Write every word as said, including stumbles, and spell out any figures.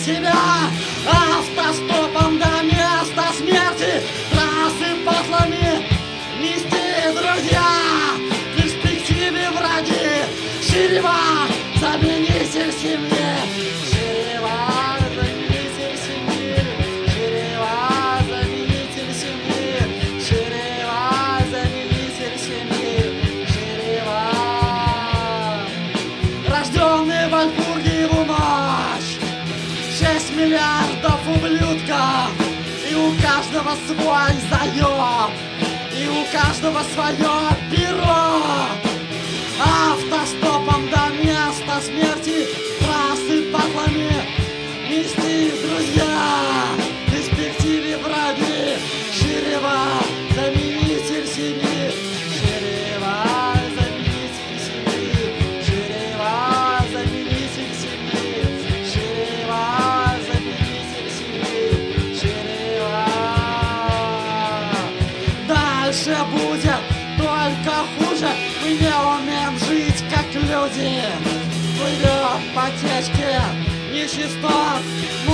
себя автостопом до места смерти, трассы потлами нести, друзья. В перспективе враги, Ширева, заменитель семьи. Ширева, заменитель семьи. Ширева, заменитель семьи. Ширева, заменитель семьи. Ширева. Рожденный в Альбургиеву ночь, шесть миллиардов ублюдков, и у каждого свой заёб, и у каждого свое перо. Автостопом до места смерти, трассы патлами нести, друзья. В перспективе враги, Ширева, заменитель семьи. Ширева, заменитель семьи. Ширева, заменитель семьи. Ширева, заменитель семьи. Ширева. Дальше будет только хуже. Мы не умеем жить, как люди. Плывем по течке нечистот,